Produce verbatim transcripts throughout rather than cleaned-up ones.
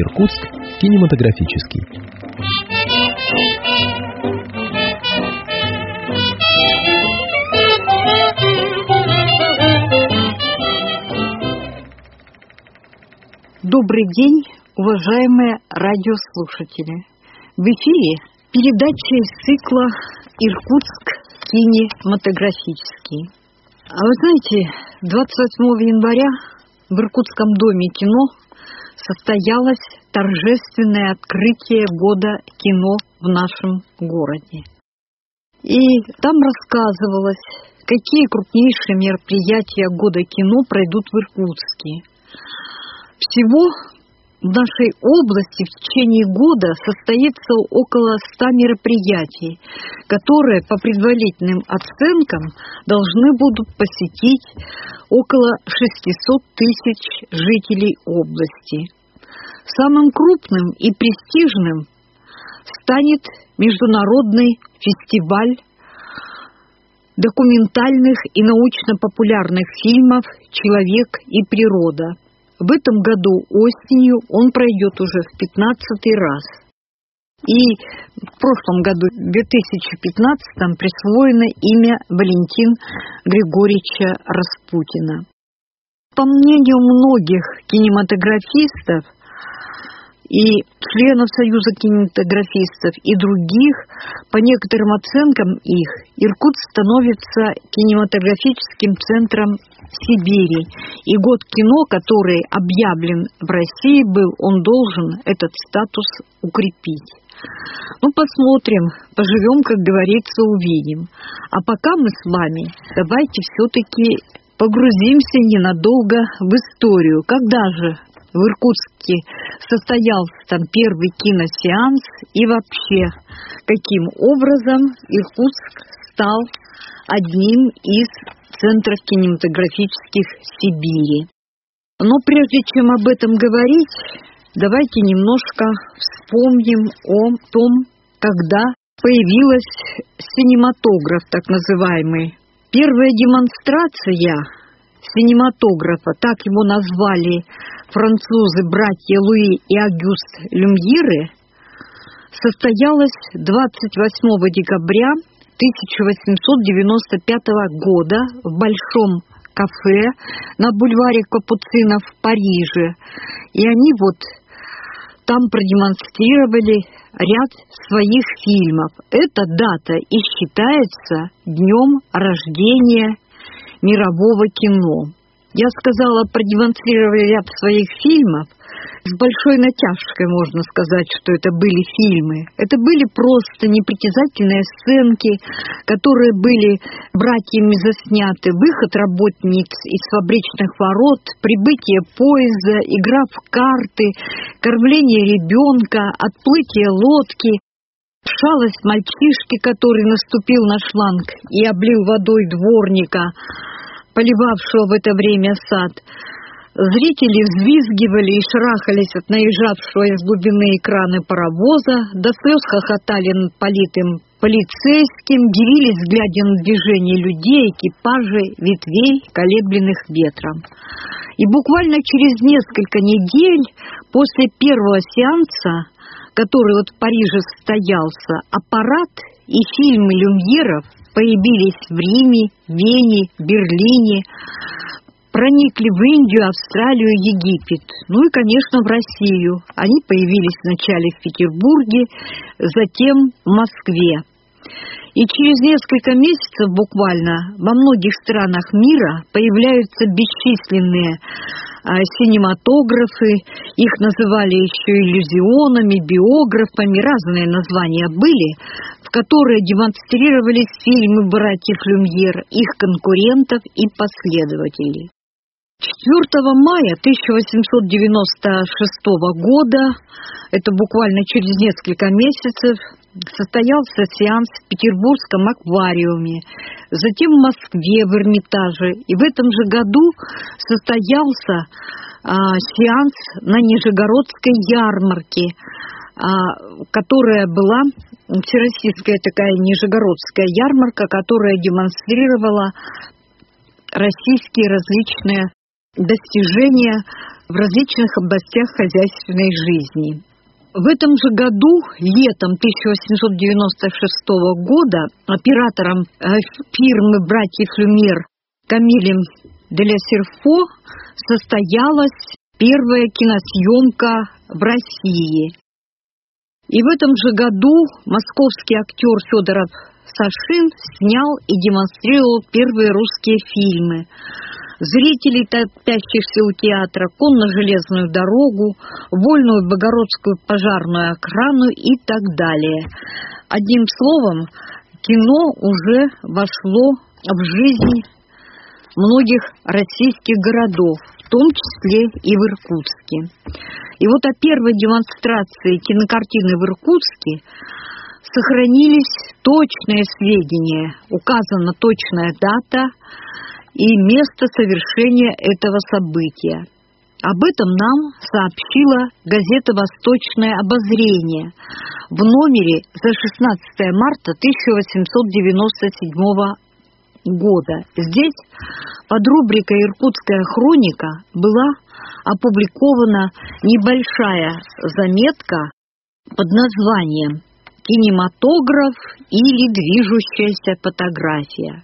Иркутск кинематографический. Добрый день, уважаемые радиослушатели. В эфире передача из цикла «Иркутск кинематографический». А вы знаете, двадцать восьмого января в Иркутском доме кино состоялось торжественное открытие года кино в нашем городе. И там рассказывалось, какие крупнейшие мероприятия года кино пройдут в Иркутске. Всего в нашей области в течение года состоится около ста мероприятий, которые по предварительным оценкам должны будут посетить около шестисот тысяч жителей области. Самым крупным и престижным станет международный фестиваль документальных и научно-популярных фильмов «Человек и природа». В этом году осенью он пройдет уже в пятнадцатый раз. И в прошлом году, в две тысячи пятнадцатом, присвоено имя Валентина Григорьевича Распутина. По мнению многих кинематографистов и членов Союза кинематографистов и других, по некоторым оценкам их, Иркутск становится кинематографическим центром Сибири. И год кино, который объявлен в России был, он должен этот статус укрепить. Ну, посмотрим, поживем, как говорится, увидим. А пока мы с вами давайте все-таки погрузимся ненадолго в историю. Когда же в Иркутске состоялся там первый киносеанс и вообще, каким образом Иркутск стал одним из центров кинематографических Сибири. Но прежде чем об этом говорить, давайте немножко вспомним о том, когда появился синематограф, так называемый. Первая демонстрация синематографа, так его назвали французы, братья Луи и Агюст Люмьеры, состоялась двадцать восьмого декабря тысяча восемьсот девяносто пятого года в Большом кафе на бульваре Капуцинов в Париже. И они вот там продемонстрировали ряд своих фильмов. Эта дата и считается днем рождения мирового кино. Я сказала, продемонстрировали ряд своих фильмов. С большой натяжкой можно сказать, что это были фильмы. Это были просто непритязательные сценки, которые были братьями засняты. Выход работниц из фабричных ворот, прибытие поезда, игра в карты, кормление ребенка, отплытие лодки, шалость мальчишки, который наступил на шланг и облил водой дворника, поливавшего в это время сад. Зрители взвизгивали и шарахались от наезжавшего из глубины экрана паровоза, до слез хохотали над политым полицейским, дивились, глядя на движение людей, экипажей, ветвей, колеблемых ветром. И буквально через несколько недель после первого сеанса, который вот в Париже состоялся, аппарат и фильмы Люмьеров появились в Риме, Вене, Берлине, проникли в Индию, Австралию, Египет, ну и, конечно, в Россию. Они появились вначале в Петербурге, затем в Москве. И через несколько месяцев буквально во многих странах мира появляются бесчисленные а, синематографы, их называли еще иллюзионами, биографами, разные названия были, в которые демонстрировались фильмы братьев Люмьер, их конкурентов и последователей. четвёртого мая тысяча восемьсот девяносто шестого года, это буквально через несколько месяцев, состоялся сеанс в Петербургском аквариуме, затем в Москве в Эрмитаже. И в этом же году состоялся а, сеанс на Нижегородской ярмарке, а, которая была всероссийская такая Нижегородская ярмарка, которая демонстрировала российские различные достижения в различных областях хозяйственной жизни. В этом же году, летом тысяча восемьсот девяносто шестого года, оператором фирмы братьев Люмьер Камилем де ля Серфо состоялась первая киносъемка в России. И в этом же году московский актер Федор Сашин снял и демонстрировал первые русские фильмы. Зрителей, топящихся у театра, конно-железную дорогу, вольную богородскую пожарную охрану и так далее. Одним словом, кино уже вошло в жизнь многих российских городов, в том числе и в Иркутске. И вот о первой демонстрации кинокартины в Иркутске сохранились точные сведения, указана точная дата и место совершения этого события. Об этом нам сообщила газета «Восточное обозрение» в номере за шестнадцатое марта тысяча восемьсот девяносто седьмого года. Здесь под рубрикой «Иркутская хроника» была опубликована небольшая заметка под названием «Кинематограф или движущаяся фотография».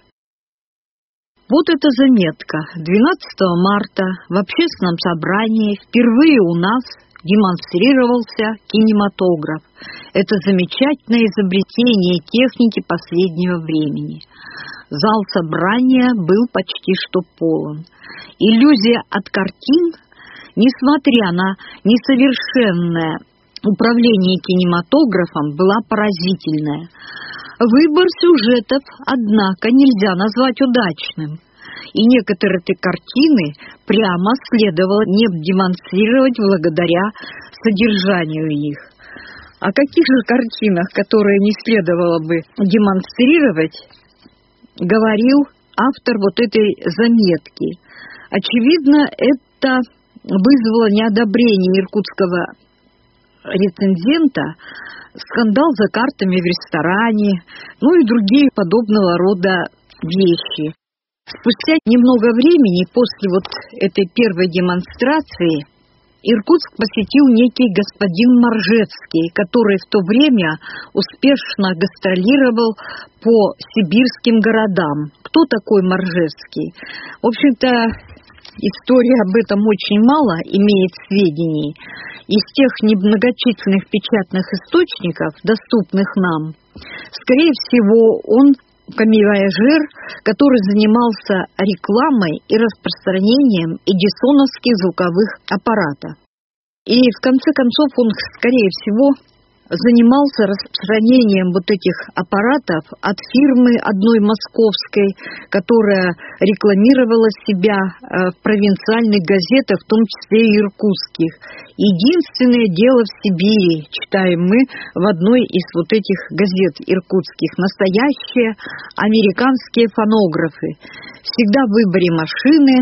Вот эта заметка. двенадцатого марта в общественном собрании впервые у нас демонстрировался кинематограф. Это замечательное изобретение техники последнего времени. Зал собрания был почти что полон. Иллюзия от картин, несмотря на несовершенное управление кинематографом, была поразительная. Выбор сюжетов, однако, нельзя назвать удачным, и некоторые эти картины прямо следовало не демонстрировать благодаря содержанию их. О каких же картинах, которые не следовало бы демонстрировать, говорил автор вот этой заметки. Очевидно, это вызвало неодобрение иркутского рецензента, скандал за картами в ресторане, ну и другие подобного рода вещи. Спустя немного времени после вот этой первой демонстрации Иркутск посетил некий господин Моржецкий, который в то время успешно гастролировал по сибирским городам. Кто такой Моржецкий? В общем-то, история об этом очень мало имеет сведений. Из тех немногочисленных печатных источников, доступных нам, скорее всего, он камевояжер, который занимался рекламой и распространением эдисоновских звуковых аппаратов. И в конце концов он, скорее всего, занимался распространением вот этих аппаратов от фирмы одной московской, которая рекламировала себя в провинциальных газетах, в том числе и иркутских. Единственное дело в Сибири, читаем мы в одной из вот этих газет иркутских, настоящие американские фонографы. Всегда в выборе машины,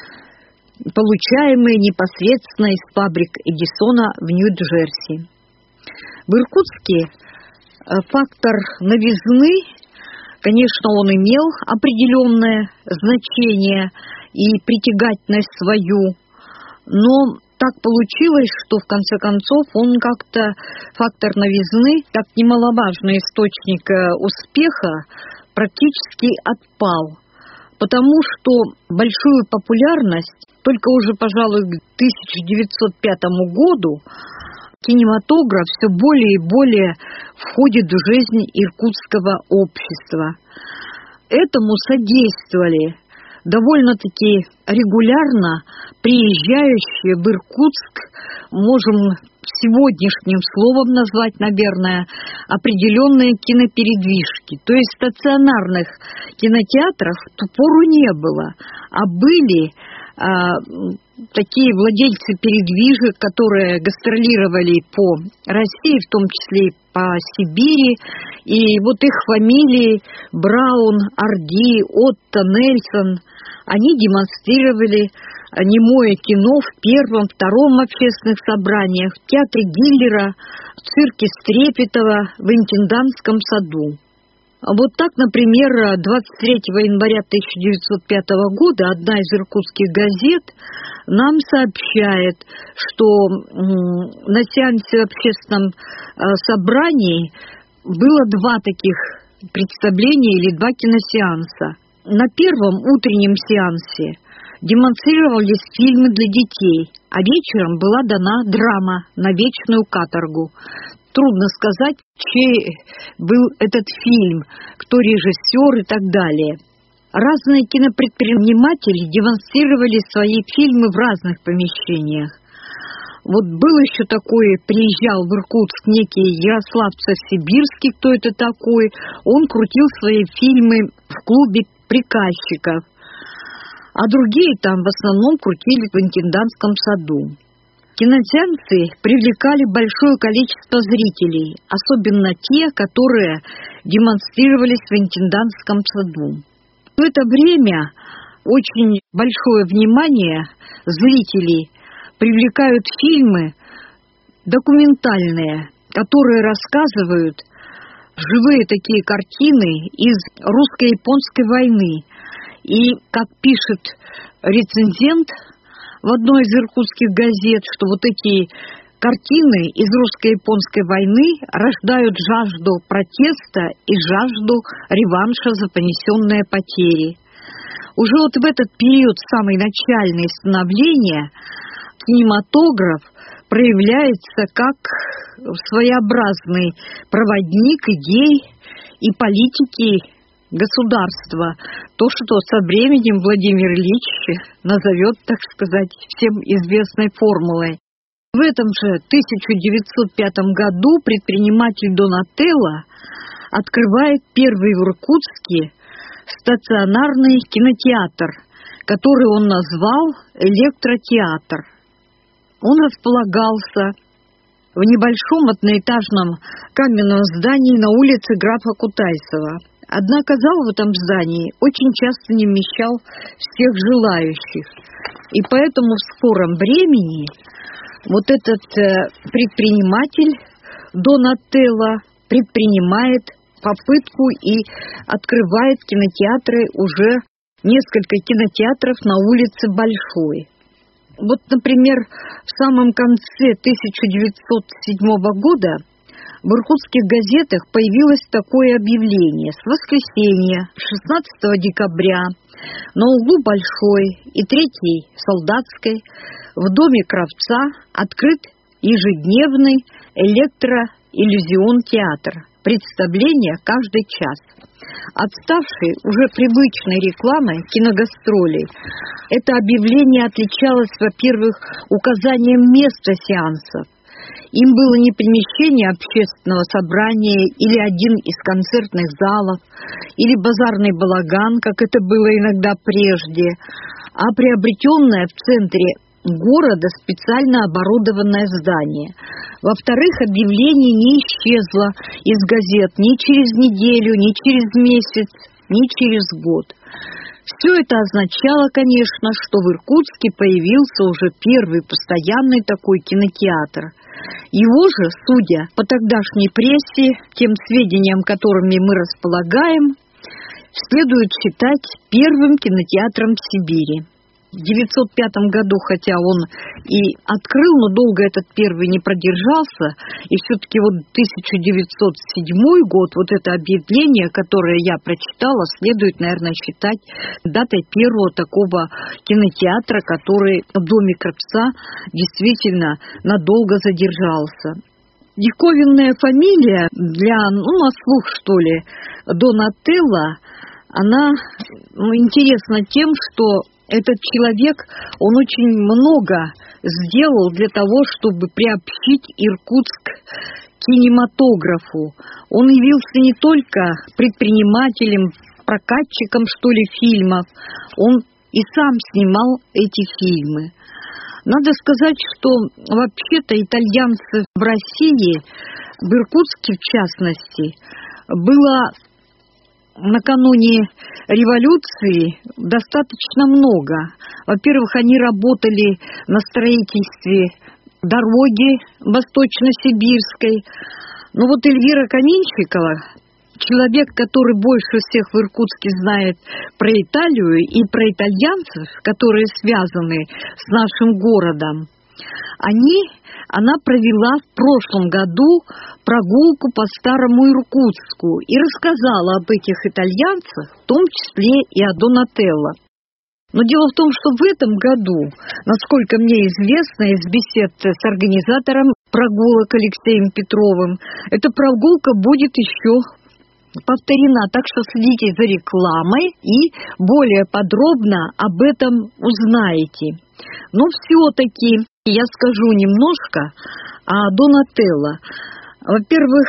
получаемые непосредственно из фабрик Эдисона в Нью-Джерси. В Иркутске фактор новизны, конечно, он имел определенное значение и притягательность свою, но так получилось, что в конце концов он как-то, фактор новизны, как немаловажный источник успеха, практически отпал, потому что большую популярность только уже, пожалуй, к тысяча девятьсот пятому году кинематограф все более и более входит в жизнь иркутского общества. Этому содействовали довольно-таки регулярно приезжающие в Иркутск, можем сегодняшним словом назвать, наверное, определенные кинопередвижки. То есть стационарных кинотеатров в ту пору не было, а были а, такие владельцы передвижек, которые гастролировали по России, в том числе и по Сибири, и вот их фамилии Браун, Орди, Отто, Нельсон, они демонстрировали немое кино в первом, втором общественных собраниях, в театре Гиллера, в цирке Стрепетова, в Интендантском саду. Вот так, например, двадцать третьего января тысяча девятьсот пятого года одна из иркутских газет нам сообщает, что на сеансе в общественном собрании было два таких представления или два киносеанса. На первом утреннем сеансе демонстрировались фильмы для детей, а вечером была дана драма на вечную каторгу. Трудно сказать, чей был этот фильм, кто режиссер и так далее. Разные кинопредприниматели демонстрировали свои фильмы в разных помещениях. Вот был еще такой, приезжал в Иркутск некий Ярославцев-Сибирский, кто это такой, он крутил свои фильмы в клубе приказчиков, а другие там в основном крутили в Интендантском саду. Киносеансы привлекали большое количество зрителей, особенно те, которые демонстрировались в Интендантском саду. В это время очень большое внимание зрителей привлекают фильмы документальные, которые рассказывают живые такие картины из русско-японской войны. И, как пишет рецензент в одной из иркутских газет, что вот эти картины из русско-японской войны рождают жажду протеста и жажду реванша за понесенные потери. Уже вот в этот период, самый начальный становления, кинематограф проявляется как своеобразный проводник идей и политики государства. То, что со временем Владимир Ильич назовет, так сказать, всем известной формулой. В этом же тысяча девятьсот пятом году предприниматель Донателло открывает первый в Иркутске стационарный кинотеатр, который он назвал «Электротеатр». Он располагался в небольшом одноэтажном каменном здании на улице графа Кутайсова. Однако зал в этом здании очень часто не вмещал всех желающих. И поэтому в скором времени вот этот предприниматель Донателло предпринимает попытку и открывает кинотеатры, уже несколько кинотеатров на улице Большой. Вот, например, в самом конце тысяча девятьсот седьмого года в иркутских газетах появилось такое объявление: с воскресенья, шестнадцатого декабря, на углу Большой и третьей Солдатской в доме Кравца открыт ежедневный электроиллюзион-театр. Представление каждый час. Отставшей уже привычной рекламой киногастролей, это объявление отличалось, во-первых, указанием места сеансов. Им было не помещение общественного собрания или один из концертных залов, или базарный балаган, как это было иногда прежде, а приобретенное в центре города специально оборудованное здание. Во-вторых, объявление не исчезло из газет ни через неделю, ни через месяц, ни через год. Все это означало, конечно, что в Иркутске появился уже первый постоянный такой кинотеатр. Его же, судя по тогдашней прессе, тем сведениям, которыми мы располагаем, следует считать первым кинотеатром в Сибири. В девятьсот пятом году, хотя он и открыл, но долго этот первый не продержался, и все-таки вот тысяча девятьсот седьмой год, вот это объявление, которое я прочитала, следует, наверное, считать датой первого такого кинотеатра, который в доме Кравца действительно надолго задержался. Диковинная фамилия для, ну, на слух, что ли, Донателло, она ну, интересна тем, что этот человек, он очень много сделал для того, чтобы приобщить Иркутск к кинематографу. Он явился не только предпринимателем, прокатчиком, что ли, фильмов, он и сам снимал эти фильмы. Надо сказать, что вообще-то итальянцев в России, в Иркутске в частности, было накануне революции достаточно много. Во-первых, они работали на строительстве дороги Восточно-Сибирской. Но вот Эльвира Каменщикова, человек, который больше всех в Иркутске знает про Италию и про итальянцев, которые связаны с нашим городом, они, она провела в прошлом году прогулку по Старому Иркутску и рассказала об этих итальянцах, в том числе и о Донателло. Но дело в том, что в этом году, насколько мне известно из бесед с организатором прогулок Алексеем Петровым, эта прогулка будет еще повторена, так что следите за рекламой и более подробно об этом узнаете. Но все-таки я скажу немножко о Донателло. Во-первых,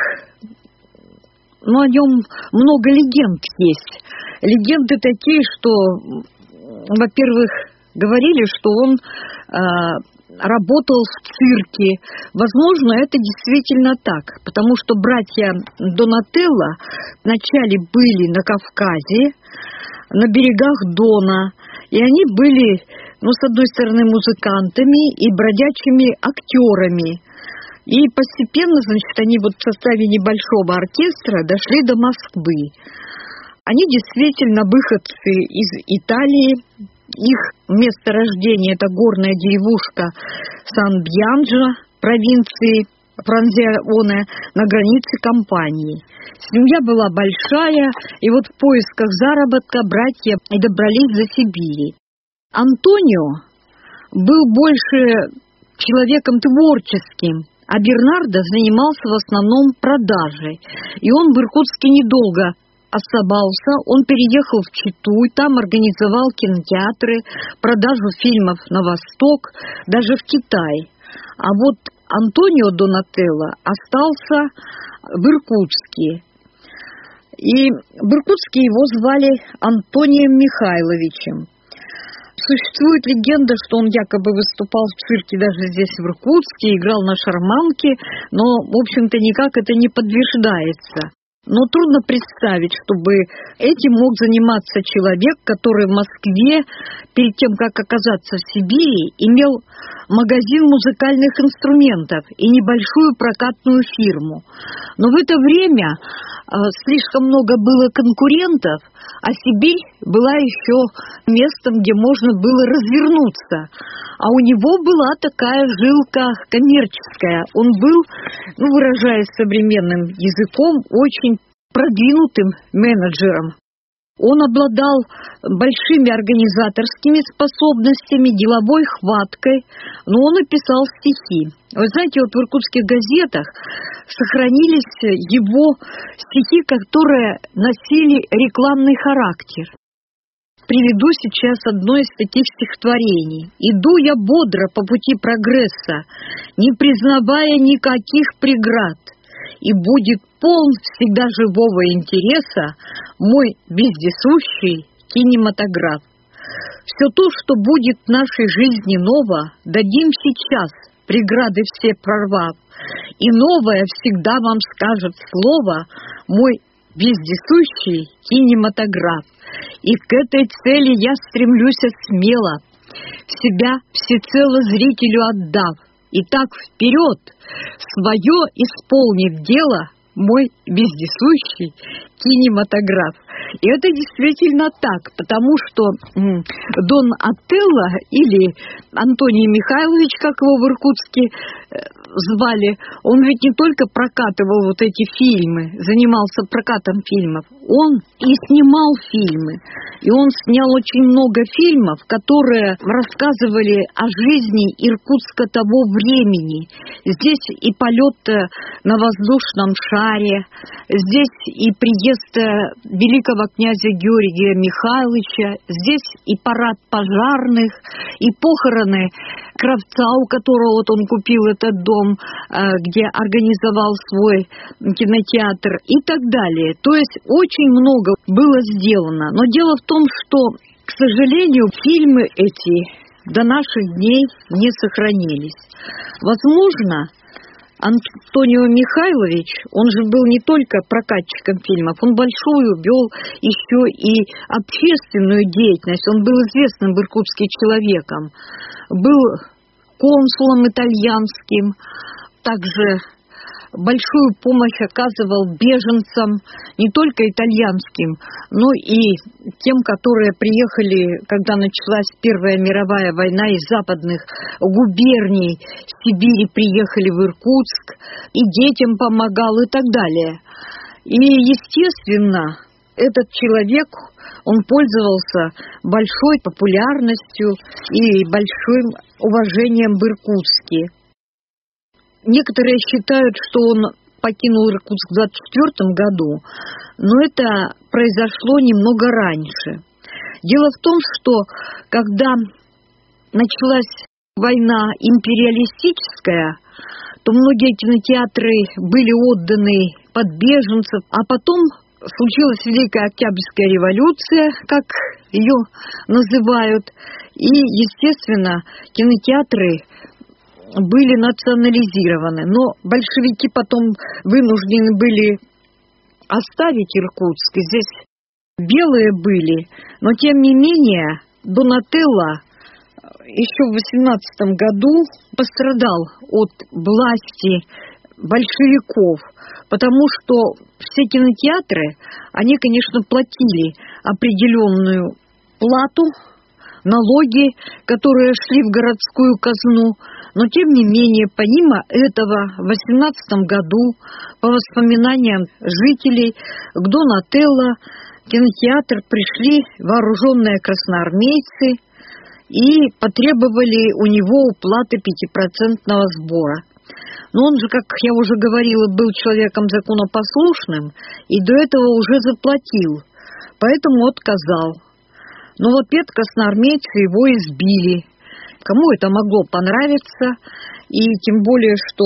ну, о нем много легенд есть. Легенды такие, что, во-первых, говорили, что он э, работал в цирке. Возможно, это действительно так, потому что братья Донателло вначале были на Кавказе, на берегах Дона, и они были, ну, с одной стороны, музыкантами и бродячими актерами. И постепенно, значит, они вот в составе небольшого оркестра дошли до Москвы. Они действительно выходцы из Италии. Их место рождения – это горная деревушка Сан-Бьянджо, провинции Франзионе, на границе Кампании. Семья была большая, и вот в поисках заработка братья и добрались до Сибири. Антонио был больше человеком творческим, а Бернардо занимался в основном продажей. И он в Иркутске недолго оставался, он переехал в Читу, и там организовал кинотеатры, продажу фильмов на восток, даже в Китай. А вот Антонио Донателло остался в Иркутске. И в Иркутске его звали Антонием Михайловичем. Существует легенда, что он якобы выступал в цирке даже здесь, в Иркутске, играл на шарманке, но, в общем-то, никак это не подтверждается. Но трудно представить, чтобы этим мог заниматься человек, который в Москве, перед тем, как оказаться в Сибири, имел магазин музыкальных инструментов и небольшую прокатную фирму. Но в это время э, слишком много было конкурентов, а Сибирь была еще местом, где можно было развернуться. А у него была такая жилка коммерческая. Он был, ну, выражаясь современным языком, очень продвинутым менеджером. Он обладал большими организаторскими способностями, деловой хваткой, но он и писал стихи. Вы знаете, вот в иркутских газетах сохранились его стихи, которые носили рекламный характер. Приведу сейчас одно из таких стихотворений. «Иду я бодро по пути прогресса, не признавая никаких преград, и будет полн всегда живого интереса мой вездесущий кинематограф. Все то, что будет в нашей жизни ново, дадим сейчас, преграды все прорвав, и новое всегда вам скажет слово мой вездесущий кинематограф. И к этой цели я стремлюсь смело, себя всецело зрителю отдав. Итак, вперед, свое исполнит дело мой вездесущий кинематограф». И это действительно так, потому что м, Донателло, или Антоний Михайлович, как его в Иркутске э, звали, он ведь не только прокатывал вот эти фильмы, занимался прокатом фильмов, он и снимал фильмы. И он снял очень много фильмов, которые рассказывали о жизни Иркутска того времени. Здесь и полет на воздушном шаре, здесь и приезд великого князя Георгия Михайловича, здесь и парад пожарных, и похороны Кравца, у которого вот он купил этот дом, где организовал свой кинотеатр и так далее. То есть очень много было сделано. Но дело в том, что, к сожалению, фильмы эти до наших дней не сохранились. Возможно, Антонио Михайлович, он же был не только прокатчиком фильмов, он большую вел еще и общественную деятельность. Он был известным в Иркутске человеком, был консулом итальянским, также большую помощь оказывал беженцам, не только итальянским, но и тем, которые приехали, когда началась Первая мировая война, из западных губерний Сибири приехали в Иркутск, и детям помогал и так далее. И, естественно, этот человек, он пользовался большой популярностью и большим уважением в Иркутске. Некоторые считают, что он покинул Иркутск в двадцать четвёртом году, но это произошло немного раньше. Дело в том, что когда началась война империалистическая, то многие кинотеатры были отданы под беженцев, а потом случилась Великая Октябрьская революция, как ее называют, и, естественно, кинотеатры были национализированы. Но большевики потом вынуждены были оставить Иркутск. Здесь белые были, но тем не менее Донателло еще в восемнадцатом году пострадал от власти большевиков, потому что все кинотеатры, они, конечно, платили определенную плату, налоги, которые шли в городскую казну, но тем не менее, помимо этого, в восемнадцатом году, по воспоминаниям жителей, к Донателло в кинотеатр пришли вооруженные красноармейцы и потребовали у него уплаты пятипроцентного сбора. Но он же, как я уже говорила, был человеком законопослушным и до этого уже заплатил, поэтому отказал. Но в ответ красноармейцы его избили. Кому это могло понравиться, и тем более, что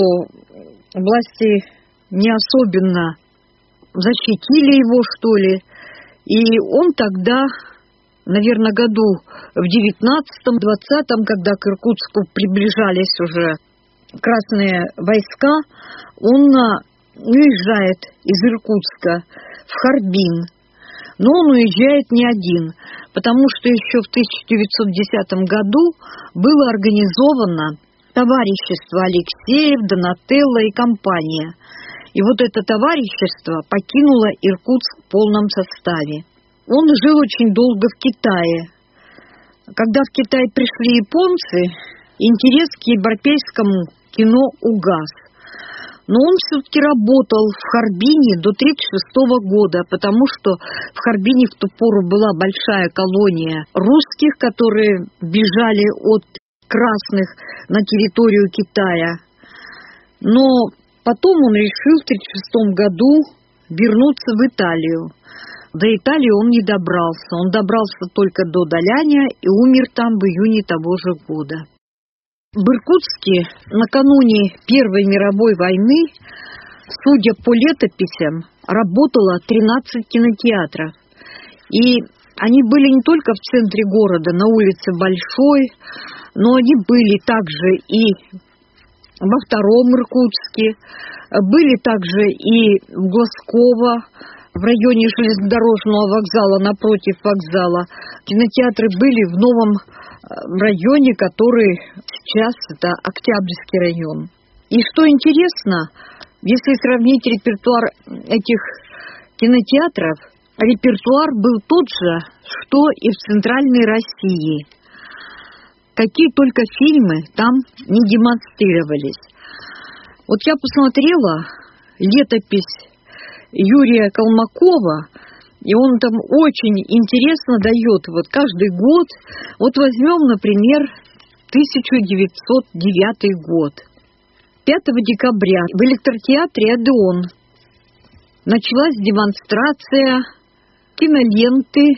власти не особенно защитили его, что ли. И он тогда, наверное, году в девятнадцатом-двадцатом, когда к Иркутску приближались уже красные войска, он уезжает из Иркутска в Харбин. Но он уезжает не один, потому что еще в тысяча девятьсот десятом году было организовано товарищество Алексеев, Донателло и компания. И вот это товарищество покинуло Иркутск в полном составе. Он жил очень долго в Китае. Когда в Китай пришли японцы, интерес к европейскому кино угас. Но он все-таки работал в Харбине до тысяча девятьсот тридцать шестого года, потому что в Харбине в ту пору была большая колония русских, которые бежали от красных на территорию Китая. Но потом он решил в тысяча девятьсот тридцать шестом году вернуться в Италию. До Италии он не добрался. Он добрался только до Даляня и умер там в июне того же года. В Иркутске накануне Первой мировой войны, судя по летописям, работало тринадцать кинотеатров. И они были не только в центре города, на улице Большой, но они были также и во Втором Иркутске, были также и в Глазково, в районе железнодорожного вокзала, напротив вокзала. Кинотеатры были в новом районе, который сейчас это Октябрьский район. И что интересно, если сравнить репертуар этих кинотеатров, репертуар был тот же, что и в Центральной России. Какие только фильмы там не демонстрировались. Вот я посмотрела летопись Юрия Колмакова, и он там очень интересно дает вот каждый год. Вот возьмем, например, тысяча девятьсот девятый год. пятого декабря в электротеатре «Одеон» началась демонстрация киноленты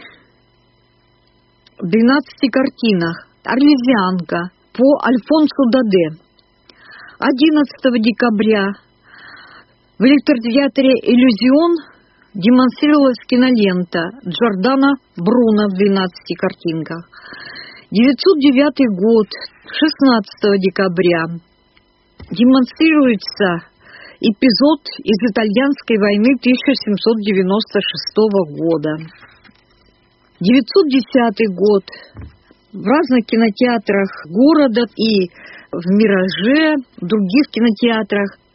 в двенадцати картинах «Орлезианка» по Альфонсу Даде. одиннадцатого декабря в электротеатре «Иллюзион» демонстрировалась кинолента Джордано Бруно в двенадцати картинках. девятьсот девятый год, шестнадцатого декабря, демонстрируется эпизод из итальянской войны тысяча семьсот девяносто шестого года. девятьсот десятый год. В разных кинотеатрах города и в «Мираже», в других кинотеатрах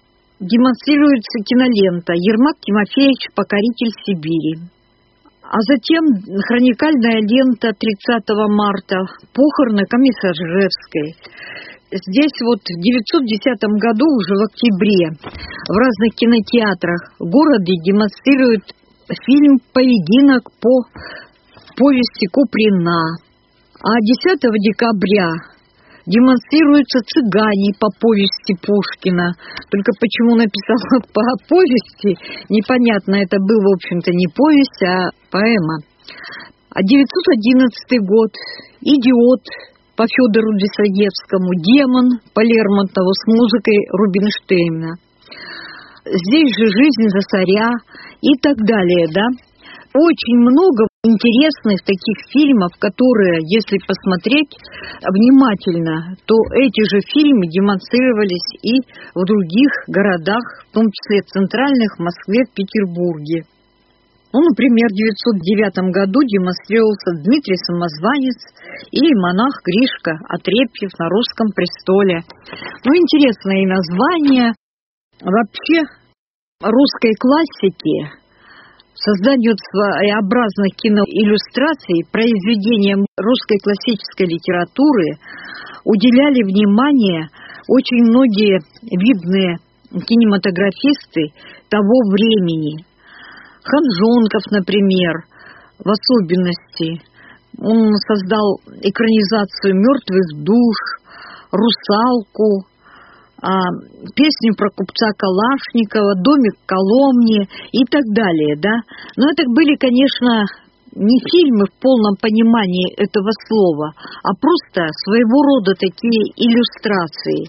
демонстрируется кинолента «Ермак Тимофеевич. Покоритель Сибири». А затем хроникальная лента тридцатого марта «Похороны Комиссаржевской». Здесь вот в девятьсот десятом году, уже в октябре, в разных кинотеатрах города демонстрируют фильм «Поединок» по повести Куприна. А десятого декабря демонстрируются «Цыгане» по повести Пушкина. Только почему написала по повести, непонятно. Это был, в общем-то, не повесть, а поэма. А девятьсот одиннадцатый год «Идиот» по Федору Достоевскому, «Демон» по Лермонтову с музыкой Рубинштейна. Здесь же «Жизнь за царя» и так далее, да. Очень много интересных таких фильмов, которые, если посмотреть внимательно, то эти же фильмы демонстрировались и в других городах, в том числе центральных, в Москве, в Петербурге. Ну, например, в девятьсот девятом году демонстрировался Дмитрий Самозванец или монах Гришка Отрепьев на русском престоле. Ну, интересное название. Вообще, русской классики, созданию своеобразных киноиллюстраций, произведениям русской классической литературы уделяли внимание очень многие видные кинематографисты того времени. Ханжонков, например, в особенности. Он создал экранизацию «Мертвых душ», «Русалку», песню про купца Калашникова, «Домик в Коломне» и так далее, да. Но это были, конечно, не фильмы в полном понимании этого слова, а просто своего рода такие иллюстрации.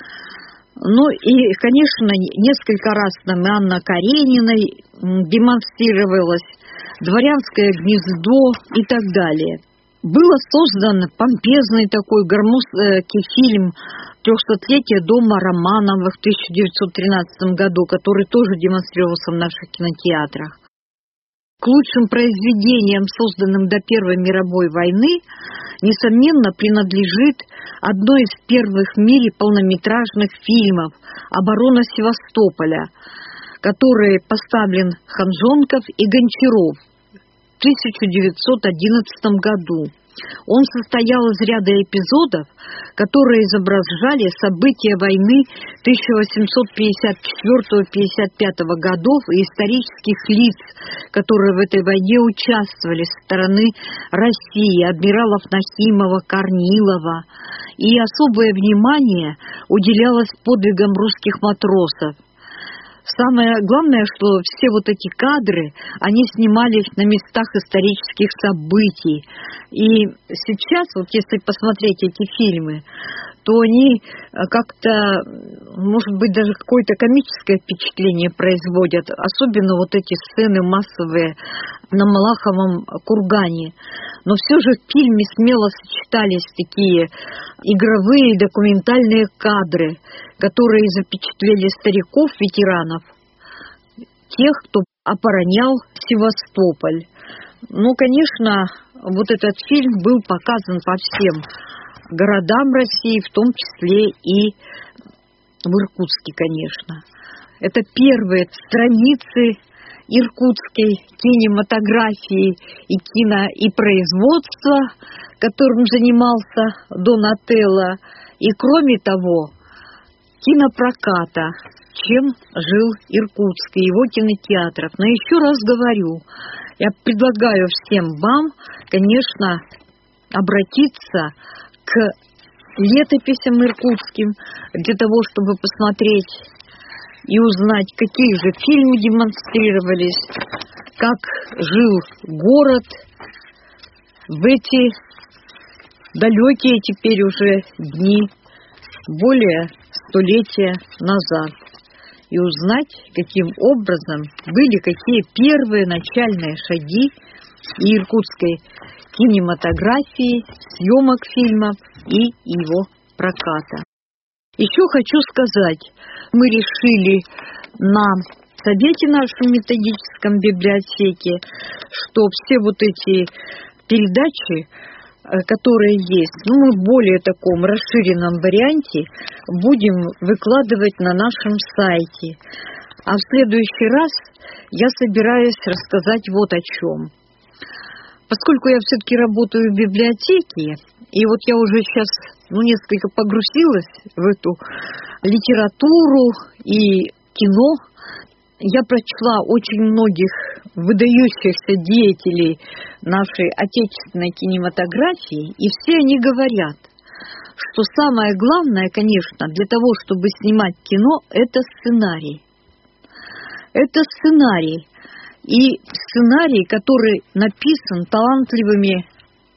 Ну и, конечно, несколько раз там Анна Карениной демонстрировалась, «Дворянское гнездо» и так далее. Был создан помпезный такой громоздкий фильм «Трехсотлетие дома Романовых» в тысяча девятьсот тринадцатом году, который тоже демонстрировался в наших кинотеатрах. К лучшим произведениям, созданным до Первой мировой войны, несомненно, принадлежит одно из первых в мире полнометражных фильмов «Оборона Севастополя», который поставлен Ханжонков и Гончаров в тысяча девятьсот одиннадцатом году. Он состоял из ряда эпизодов, которые изображали события войны тысяча восемьсот пятьдесят четвёртого — пятьдесят пятого годов и исторических лиц, которые в этой войне участвовали со стороны России, адмиралов Нахимова, Корнилова. И особое внимание уделялось подвигам русских матросов. Самое главное, что все вот эти кадры, они снимались на местах исторических событий. И сейчас, вот если посмотреть эти фильмы, то они как-то, может быть, даже какое-то комическое впечатление производят. Особенно вот эти сцены массовые на Малаховом кургане. Но все же в фильме смело сочетались такие игровые документальные кадры, которые запечатлели стариков, ветеранов, тех, кто оборонял Севастополь. Ну, конечно, вот этот фильм был показан по всем городам России, в том числе и в Иркутске, конечно. Это первые страницы иркутской кинематографии и кино и производства, которым занимался Донателло, и, кроме того, кинопроката, чем жил Иркутск и его кинотеатров. Но еще раз говорю, я предлагаю всем вам, конечно, обратиться к летописям иркутским для того, чтобы посмотреть и узнать, какие же фильмы демонстрировались, как жил город в эти далекие теперь уже дни, более столетия назад. И узнать, каким образом были какие первые начальные шаги иркутской кинематографии, съемок фильмов и его проката. Еще хочу сказать, мы решили на совете нашем методическом библиотеке, что все вот эти передачи которые есть, ну, мы в более таком расширенном варианте будем выкладывать на нашем сайте. А в следующий раз я собираюсь рассказать вот о чем. Поскольку я все-таки работаю в библиотеке, и вот я уже сейчас ну, несколько погрузилась в эту литературу и кино, я прочла очень многих выдающихся деятелей нашей отечественной кинематографии, и все они говорят, что самое главное, конечно, для того, чтобы снимать кино, это сценарий. Это сценарий. И сценарий, который написан талантливыми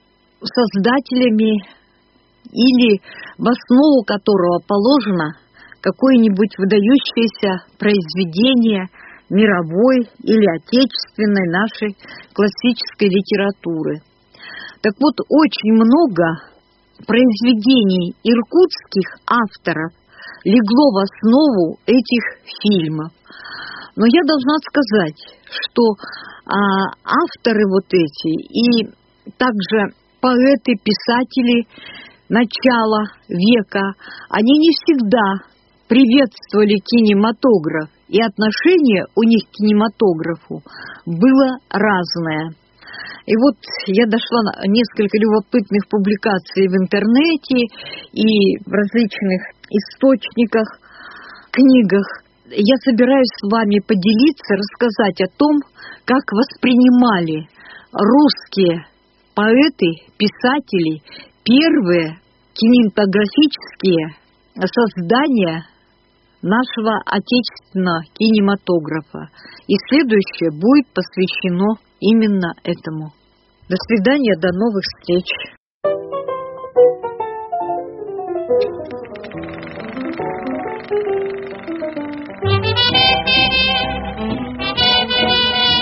создателями или в основу которого положено какое-нибудь выдающееся произведение мировой или отечественной нашей классической литературы. Так вот, очень много произведений иркутских авторов легло в основу этих фильмов. Но я должна сказать, что а, авторы вот эти и также поэты, писатели начала века, они не всегда приветствовали кинематограф, и отношение у них к кинематографу было разное. И вот я дошла на несколько любопытных публикаций в интернете и в различных источниках, книгах. Я собираюсь с вами поделиться, рассказать о том, как воспринимали русские поэты, писатели первые кинематографические создания нашего отечественного кинематографа. И следующее будет посвящено именно этому. До свидания, до новых встреч.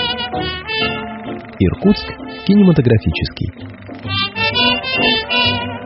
Иркутск кинематографический.